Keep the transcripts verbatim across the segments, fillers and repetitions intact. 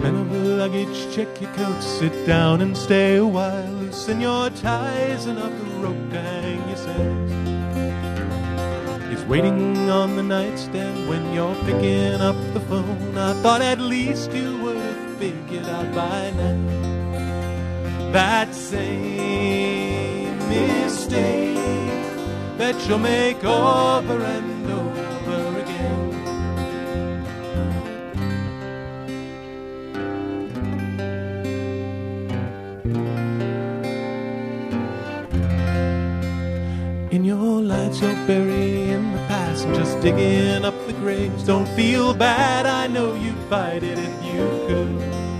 Men of luggage, check your coats, sit down and stay a while. Loosen your ties and up the rope to hang yourselves. It's waiting on the nightstand when you're picking up the phone. I thought at least you would have figured out by now that same mistake that you'll make over and over again. In your lives you're burying the past and just digging up the graves. Don't feel bad, I know you'd fight it if you could.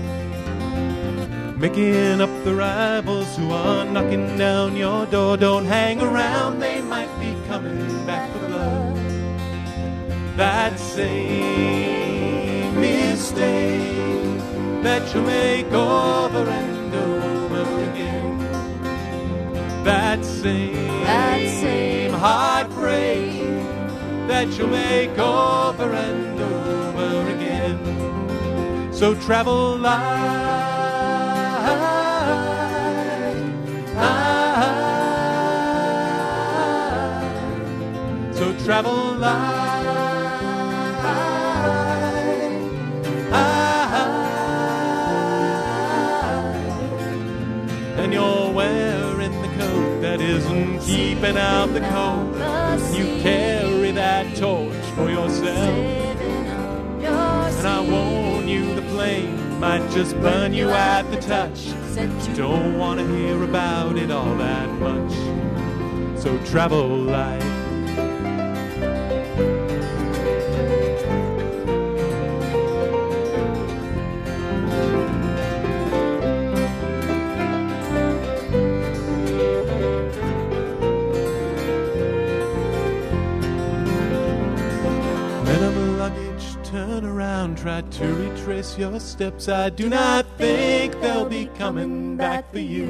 Making up the rivals who are knocking down your door. Don't hang around, they might be coming back for blood. That same mistake that you'll make over and over again. That same, that same heartbreak that you'll make over and over again. So travel light. So travel light, and you're wearing the coat that isn't keeping out the cold. You carry that torch for yourself, and I warn you the flame might just burn you at the touch. Don't want to hear about it all that much. So travel light. Men of luggage, turn around, try to retrace your steps. I do not think they'll be coming back for you.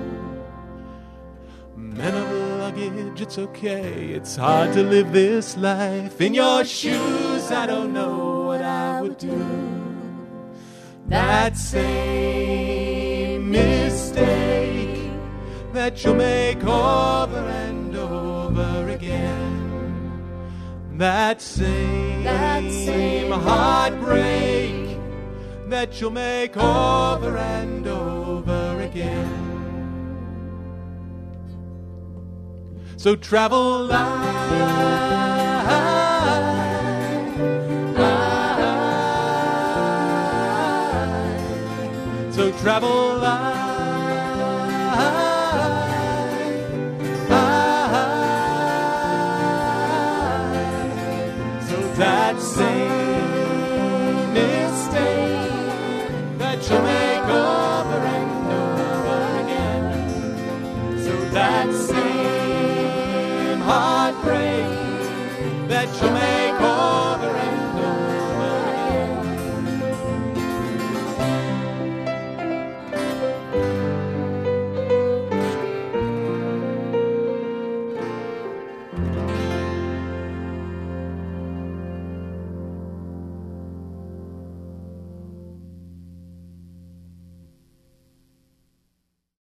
Men of luggage, it's okay, it's hard to live this life. In your shoes, I don't know what I would do. That same mistake that you'll make over and over again. That same, that same heartbreak that you'll make over and over again. So travel light, light. So travel light. That same